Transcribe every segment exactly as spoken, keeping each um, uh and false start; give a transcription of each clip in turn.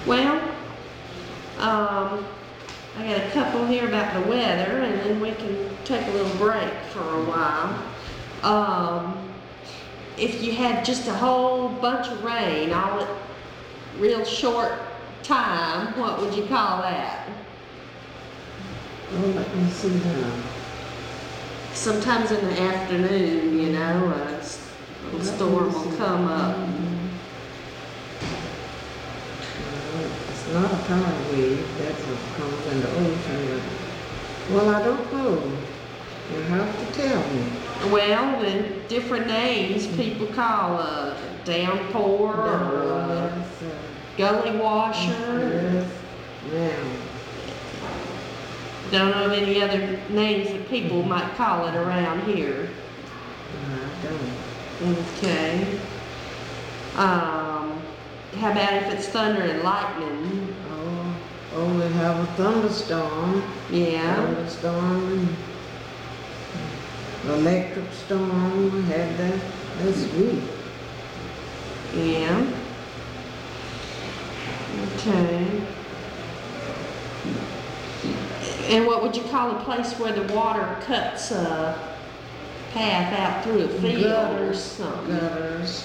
Well, um, I got a couple here about the weather, and then we can take a little break for a while. Um, if you had just a whole bunch of rain all at real short time, what would you call that? Oh, let me see now. Sometimes in the afternoon, you know, a s- little storm will come up. It's not a tide wave, that's what comes in the ocean. Well, I don't know. You have to tell me. Well, the different names people call a downpour or a Yes, uh, gully washer. yes, ma'am. Don't know of any other names that people might call it around here. I don't. Okay. Um, how about if it's thunder and lightning? Oh, oh, we have a thunderstorm. Yeah. Thunderstorm. Electric storm, we had that this week. Yeah. Okay. And what would you call a place where the water cuts a path out through a field or Gutters, something? gutters.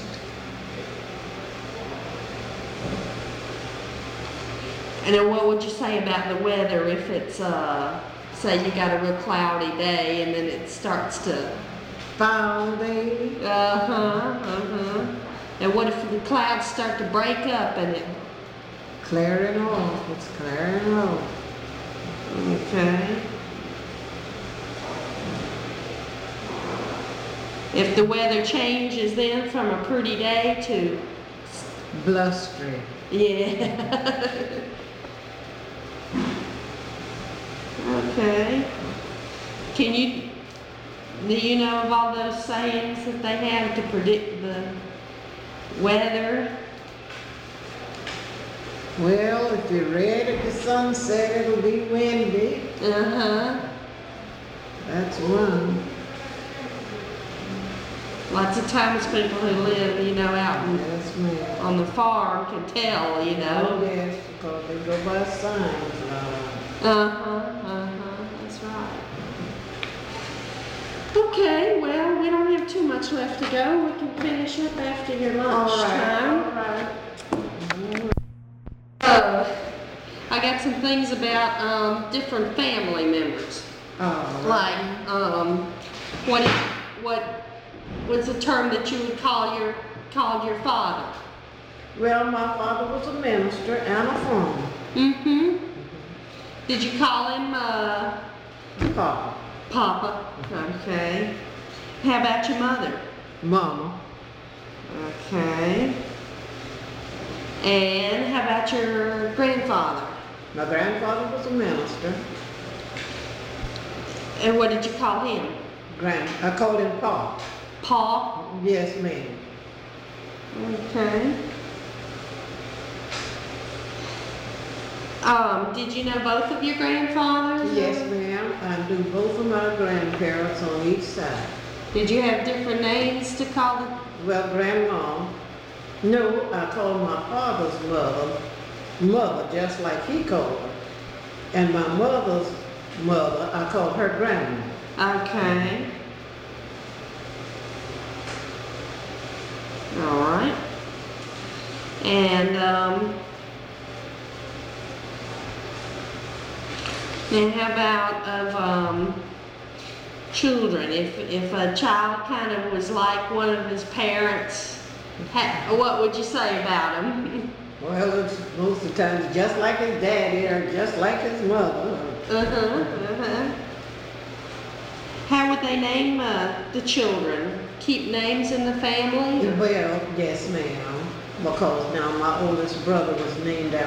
And then what would you say about the weather if it's, uh, say you got a real cloudy day and then it starts to... Foul day. Uh-huh, uh-huh. And what if the clouds start to break up and it... Clearing off, it's clearing off. Okay. If the weather changes then from a pretty day to... Blustery. Yeah. Okay. Can you, do you know of all those sayings that they have to predict the weather? Well, if you're ready at the sunset, it'll be windy. Uh-huh. That's one. Lots of times people who live, you know, out in, Yes, ma'am. on the farm can tell, you Oh, know. yes, because they go by signs now. Uh-huh, uh-huh, that's right. Okay, well, we don't have too much left to go. We can finish up after your lunchtime. All right. Uh, I got some things about um, different family members. Oh, Like, um, what is, what was the term that you would call your called your father? well, my father was a minister and a farmer. Mm-hmm. Did you call him uh, Papa. Papa? Okay. How about your mother? Mama. Okay. And how about your grandfather? My grandfather was a minister. And what did you call him? Grand, I called him Pa. Pa? Yes, ma'am. Okay. Um, did you know both of your grandfathers? Yes, ma'am. I do both of my grandparents on each side. Did you have different names to call them? Well, grandma. No, I called my father's mother, mother, just like he called her. And my mother's mother, I called her grandma. Okay. All right. And, um, then how about of, um, children? If, if a child kind of was like one of his parents, ha- what would you say about him? Well, it's most of the times just like his daddy or just like his mother. Uh-huh, uh-huh. How would they name uh, the children? Keep names in the family? Well, yes, ma'am. Because now my oldest brother was named after